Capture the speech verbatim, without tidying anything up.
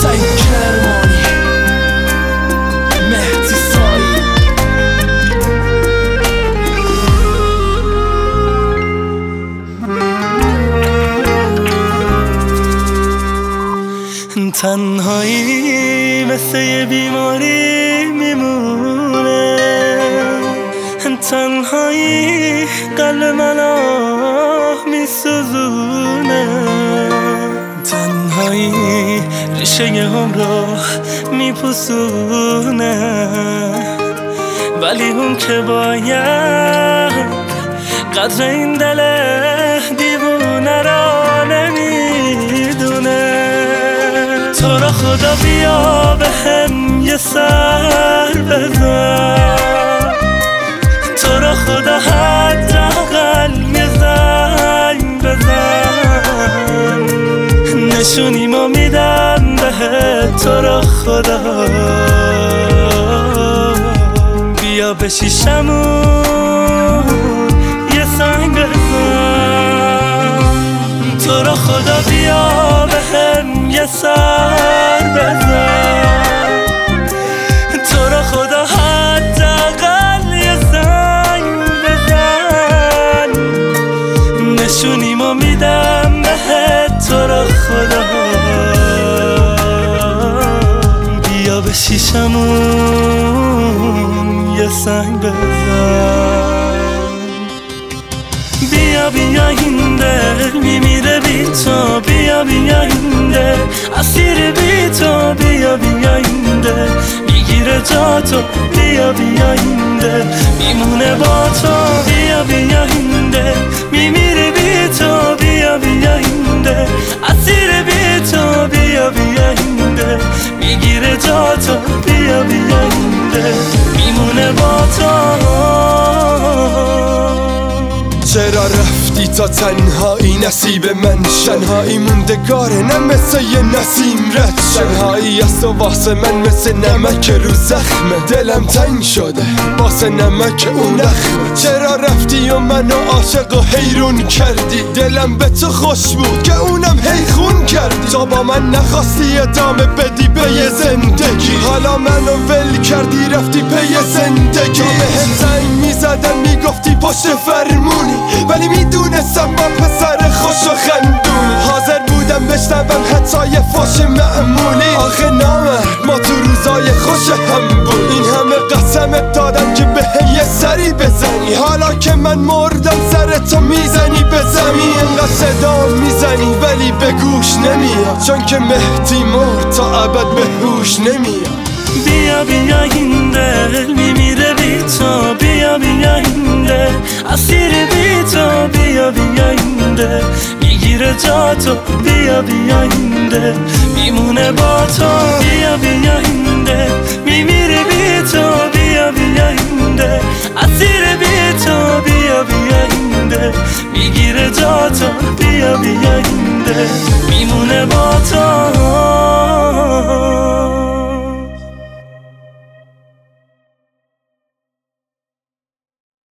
سعید کرمانی، مهدی سایی. تنهایی مثل یه بیماری میمونه، تنهایی قلب منو میسوزونه، تنهایی ریشه هم رو میپوسونه، ولی اون که باید قدر این دل دیوونه را نمیدونه. تو را خدا بیا به هم یه سر بزن، تو را خدا حداقل یه زنگ بزن، نشونیمو میدم بهت. تو را خدا بیا به شیشمون یه سنگ بزن، تو را خدا بیا به هم یه سر بزن، تو را خدا حداقل یه زنگ بزن، نشونیمو میدم بهت. تو را خدا بیا به شیشمون یه سنگ بزن. بیا بیا این دل میمیره بی تو، بیا بیا این دل اسیر بی تو، بیا بیا این دل میگیره جا تو، بیا بیا این دل میمونه با تو، بیا بیا این دل میمیره بی تو، بیا بیا این دل اسیر بی تو، بیا بیا این دل میگیره جا تو، بیا بیا این دل میمونه با تو. چرا رفتی تا تنهایی نصیب من؟ شنهایی موندگاره نه مثل یه نسیم رد. شنهایی است و واسه من مثل نمک رو زخمه، دلم تنگ شده واسه نمک اون نخمه. چرا رفتی و منو عاشق و حیرون کردی؟ دلم به تو خوش بود که اونم هی خون کردی. تا با من نخواستی ادامه بدی به یه زندگی، حالا منو ول کردی رفتی پی زندگی. تا بهم زنگ میزدن میگفتی پشت فرمونی، ولی میدونستم با پسر خوش و خندونی. حاضر بودم بشنوم حتی یه فوش معمولی، آخه نامرد ما تو روزای خوش هم بود. این همه قسمت دادم که به یه سری بزنی، حالا که من مردم سرتو میزنی به زمین. اینقدر صدا میزنی ولی به گوش نمیاد، چون که مهدی مرد تا ابد به هوش نمیاد. بیا بیا این دل میمیره بی تو، بیا بیا این دل اسیر بی تو، بیا بیا این دل میگیره جا تو، بیا بیا این دل میمونه با تو، بیا بیا این دل میمیره بی تو، بیا بیا این دل اسیر بی تو، بیا بیا این دل میگیره جا تو، بیا بیا این دل میمونه با تو.